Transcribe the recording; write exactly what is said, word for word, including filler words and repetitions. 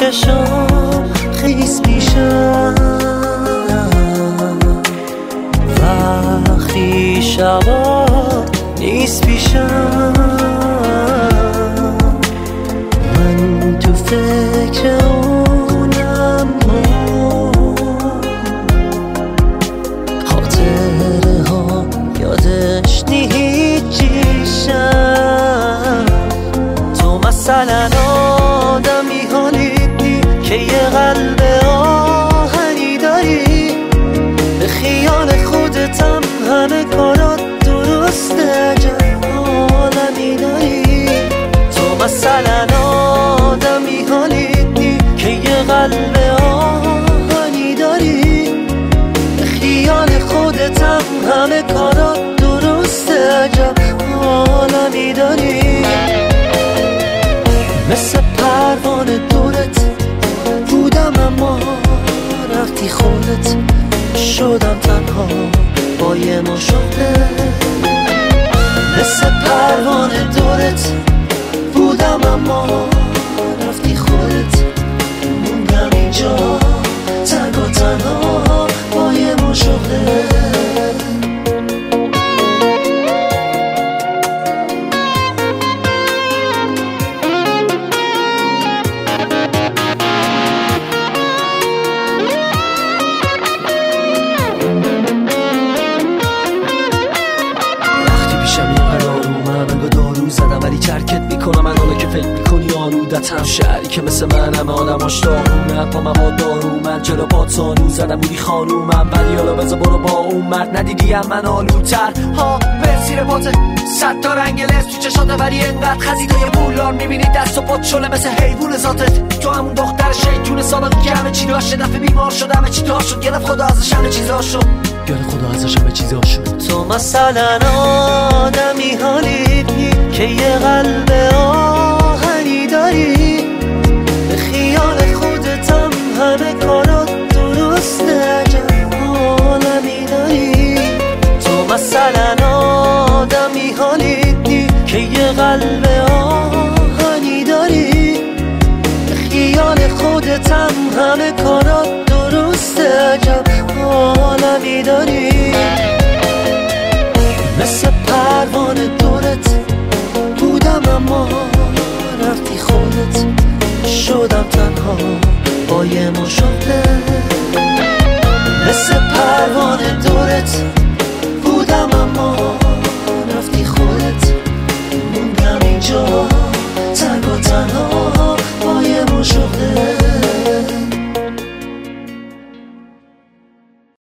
چشم خیس پیشم وقتی شبا نیست پیشم من تو فکر اونم خاطره ها یادش نیچیشم تو مثلا آدمی حالیدی که یه قلب آهنی داری به خیال خودتم همه کارات درسته عجب عالمی داری تو مثلا آدمی حالیدی که یه قلب آهنی داری به خیال خودتم همه کارات درسته عجب عالمی داری مثل پروانه دورت بودم اما رفتی خودت شدم تنها با یه مشاهده مثل پروانه دورت بودم اما رفتی خودت موندم اینجا تنگ و تنها با یه مشاهده چرکت میکنم من حالا که فکر میکنی آلودتم شهری که مثل من همه آدماش دارومن پا مواد دارومن چرا پات سانو زدم بودی خانومم ولی حالا بذار برو با اون مرد ندیدی هم من آلودتر ها برسیر پاته صد تا رنگ لس تو چشاته ولی انقدر خزیده یه بولار میبینی دست و پات شله مثل حیوون ذاتت تو همون دختر شیطون سابقی که همه چی داشت دفعه بیمار شد همه چی دار شد گرفت خدا ازش همه چیزا شد گرفت خدا ازش همه چیزا شد تو مثلا آدمی حالیدی که یه قلب آهنی داری به خیال خودتم همه کارات درسته عجب عالمی داری تو مثلا آدمی حالیدی که یه قلب آهنی داری به خیال خودتم همه کارات درسته عجب عالمی داری مثل پروانه دورت بودم اما رفتی خودت شدم تنها با یه مشاهده مثل پروانه دورت